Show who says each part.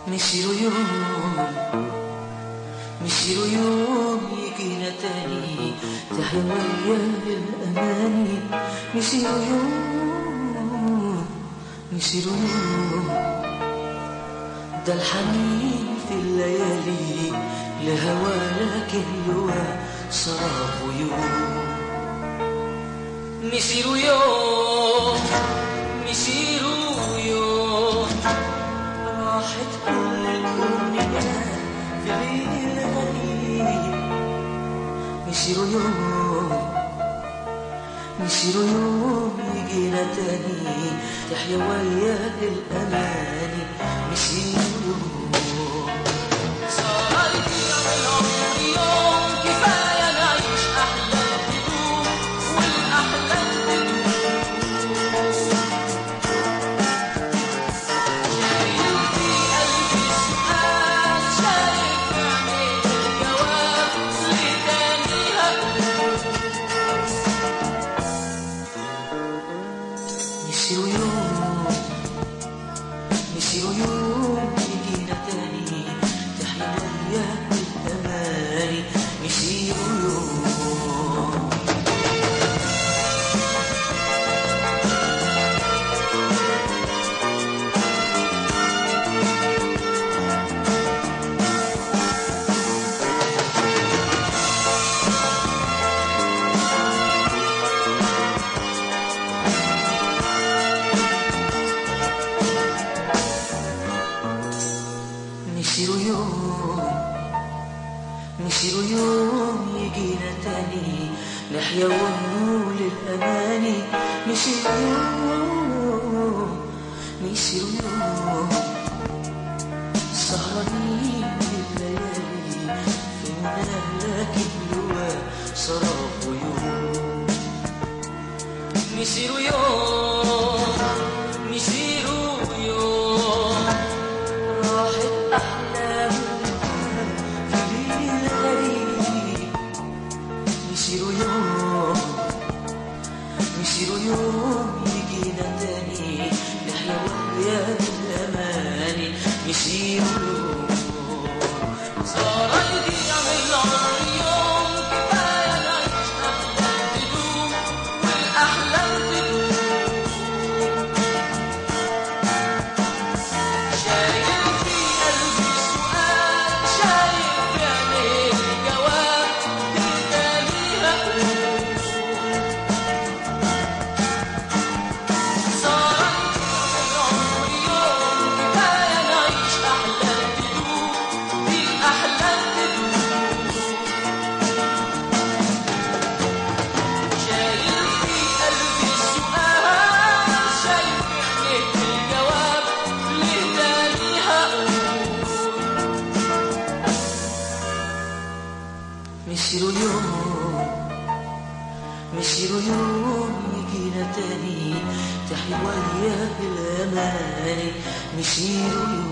Speaker 1: مسير يوم يجينا تاني تحيا وياه الأماني. مسير يوم ده الحنين في الليالي لهوى لكن لوى سراب يوم. مسير يوم راحت كل الأمنيات في ليل غريب. مسير يوم يجينا تاني تحيا وياه الأماني. مسير يوم صار يوم العمر يوم كفاية نعيش أحلام تدوم والأحلام تدوم. شايل في قلبي سؤال شايف بعينيك الجواب لتاني هقول. مسير يوم يجينا تاني تحيا وياه الأماني. مسير يوم مسير يوم يجينا تاني نحيا ونقول الأماني. مسير يوم سهرانين بالليالي في مناه لكن لوى سراب يوم. مسير يوم راحت أحلام في ليل غريب. مسير يوم يجينا تاني نحيا وياه الأماني. مسير يوم صار يضيع من العمر يوم كفاية نعيش أحلام تدوم والأحلام تدوم. شايل في قلبي سؤال شايف بعينيك الجواب لتاني هقول. صار يضيع من العمر يوم كفاية نعيش أحلام تدوم والأحلام تدوم. شايل في قلبي سؤال شايف بعينيك الجواب لتاني هقول. مسير يوم يجينا تاني تحيا وياه الأماني. مسير يوم